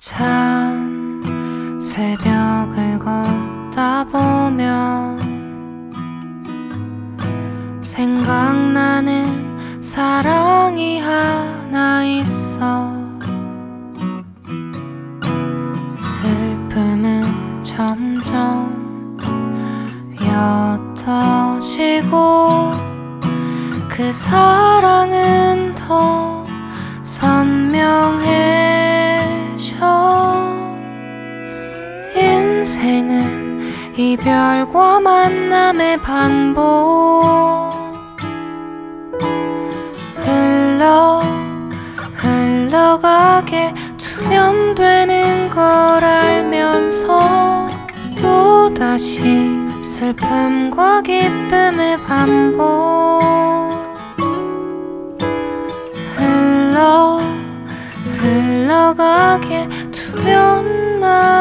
참 새벽을 걷다 보면 생각나는 사랑이 하나 있어. 슬픔은 점점 옅어지고 그 사랑은 더 선명해져. 인생은 이별과 만남의 반복. 흘러가게 두면 되는 걸 알면서 또다시 슬픔과 기쁨의 반복. 흘러가게 두면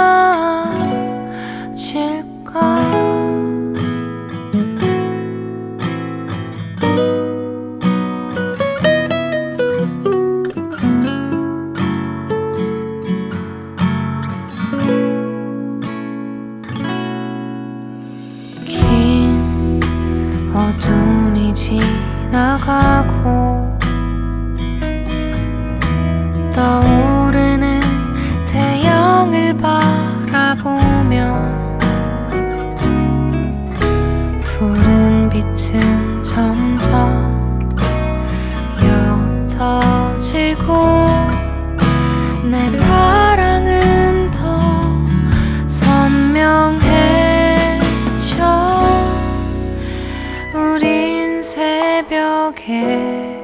나아질까. 긴 어둠이 지나가고 떠오르는 태양을 바라보며 푸른 빛은 점점 옅어지고 내 사랑은 더 선명해져. 우린 새벽에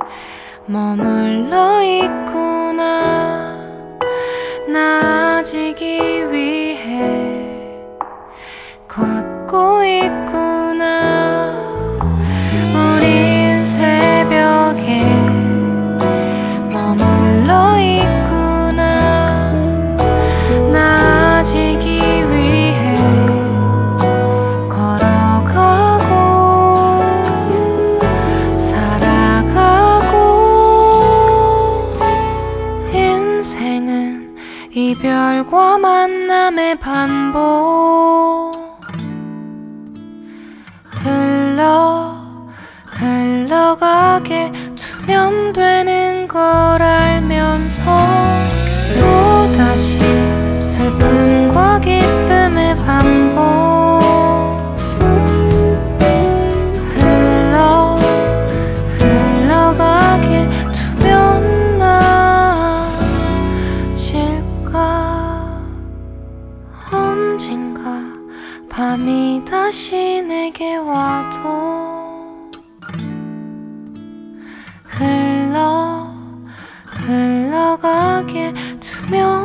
머물러 있구나. 나아지기 위해 걷고 있구나. 우린 새벽에 머물러 있구나. 나아지기 위해 걸어가고 살아가고. 인생은 이별과 만남의 반복. 흘러가게 두면 되는 걸 알면서 또다시 슬픔과 기쁨의 반복. 흘러가게 두면 나아질까. 언젠가 밤이 다시 내게 와도 흘러가게 두면